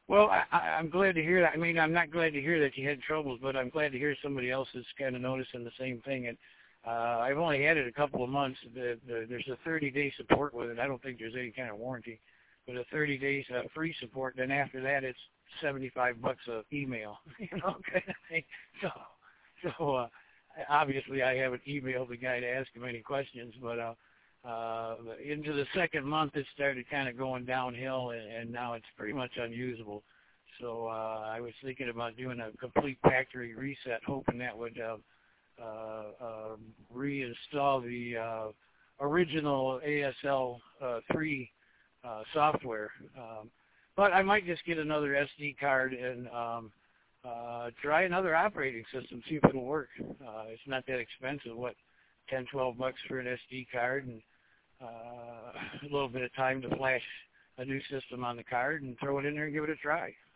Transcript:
Well, I'm glad to hear that. I mean, I'm not glad to hear that you had troubles, but I'm glad to hear somebody else is kind of noticing the same thing. And I've only had it a couple of months. There's a 30-day support with it. I don't think there's any kind of warranty, but a 30 days free support. Then after that, it's $75 a email, kind of thing. So obviously, I haven't emailed the guy to ask him any questions, but into the second month, it started kind of going downhill, and now it's pretty much unusable. So I was thinking about doing a complete factory reset, hoping that would reinstall the original ASL 3 software. But I might just get another SD card and try another operating system, see if it'll work. It's not that expensive, $10-12 for an SD card, and a little bit of time to flash a new system on the card and throw it in there and give it a try.